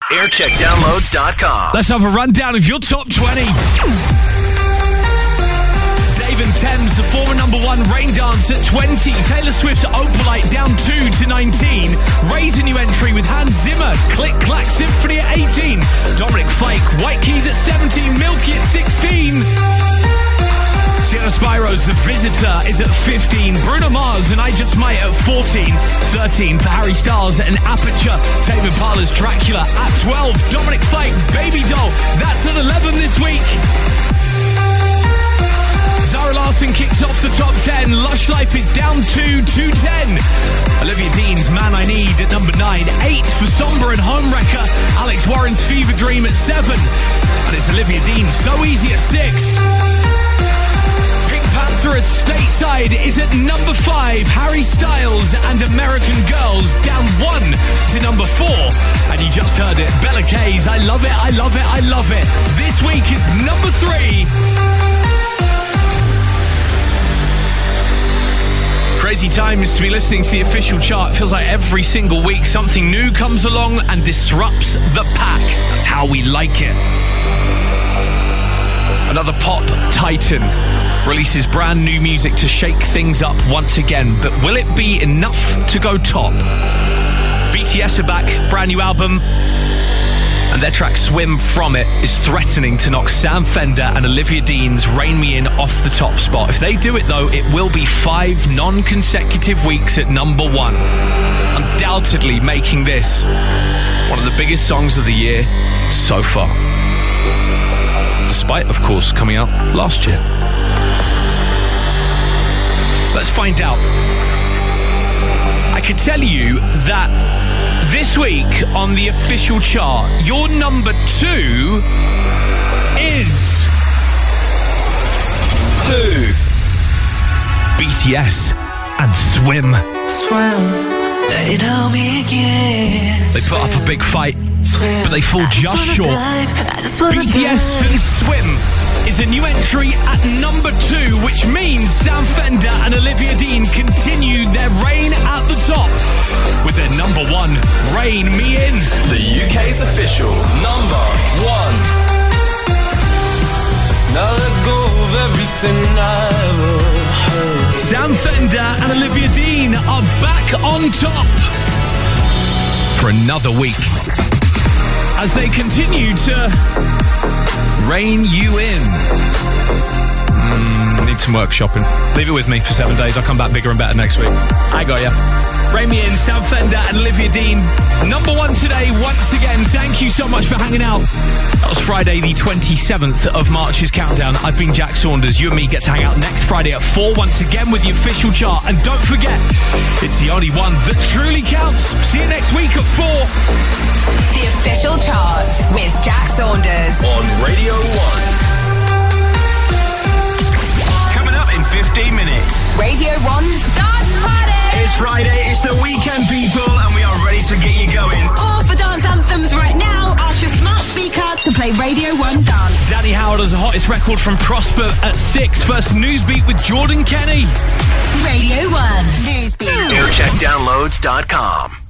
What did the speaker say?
Aircheckdownloads.com. Let's have a rundown of your top 20. Dave and Thames, the former number one, Rain Dance at 20. Taylor Swift's Opalite down 2 to 19. Raise a new entry with Hans Zimmer, Click Clack Symphony at 18. Dominic Fike, White Keys at 17. Milky at 16. Sienna Spiro's The Visitor is at 15. Bruno Mars and I Just Might at 14. 13 for Harry Styles and Aperture. Tame Impala's Dracula at 12. Dominic Fike, Baby Doll, that's at 11 this week. Zara Larsson kicks off the top 10. Lush Life is down 2 to 10. Olivia Dean's Man I Need at number 9. 8 for Somber and Homewrecker. Alex Warren's Fever Dream at 7. And it's Olivia Dean, So Easy at 6. Panther at Stateside is at number 5. Harry Styles and American Girls down 1 to number 4. And you just heard it, Bella K's I Love It, I Love It, I Love It. This week is number 3. Crazy times to be listening to the official chart. Feels like every single week something new comes along and disrupts the pack. That's how we like it. Another pop titan releases brand new music to shake things up once again, but will it be enough to go top? BTS are back, brand new album, and their track Swim From It is threatening to knock Sam Fender and Olivia Dean's Rain Me In off the top spot. If they do it though, it will be 5 non-consecutive weeks at number 1. Undoubtedly making this one of the biggest songs of the year so far. Despite, of course, coming out last year. Let's find out. I can tell you that this week on the official chart, your number 2 is 2. BTS and Swim. They put up a big fight, but they fall just short. BTS and Swim is a new entry at number 2, which means Sam Fender and Olivia Dean continue their reign at the top with their number 1, Rain Me In. The UK's official number 1. Now let go of everything I ever heard. Sam Fender and Olivia Dean are back on top for another week as they continue to rein you in. Need some workshopping. Leave it with me for 7 days. I'll come back bigger and better next week. I got ya. Rein Me In, Sam Fender and Olivia Dean. Number 1 today, once again. Thank you so much for hanging out. That was Friday the 27th of March's Countdown. I've been Jack Saunders. You and me get to hang out next Friday at 4 once again with the official chart. And don't forget, it's the only one that truly counts. See you next week at 4. The official chart with Jack Saunders on Radio 1. Coming up in 15 minutes. Radio 1's Dance Party. It's Friday, it's the weekend, people, and we are ready to get you going. All for dance anthems right now. Ask your smart speaker to play Radio 1 Dance. Danny Howard has the hottest record from Prosper at 6. First Newsbeat with Jordan Kenny. Radio 1 Newsbeat. Aircheckdownloads.com.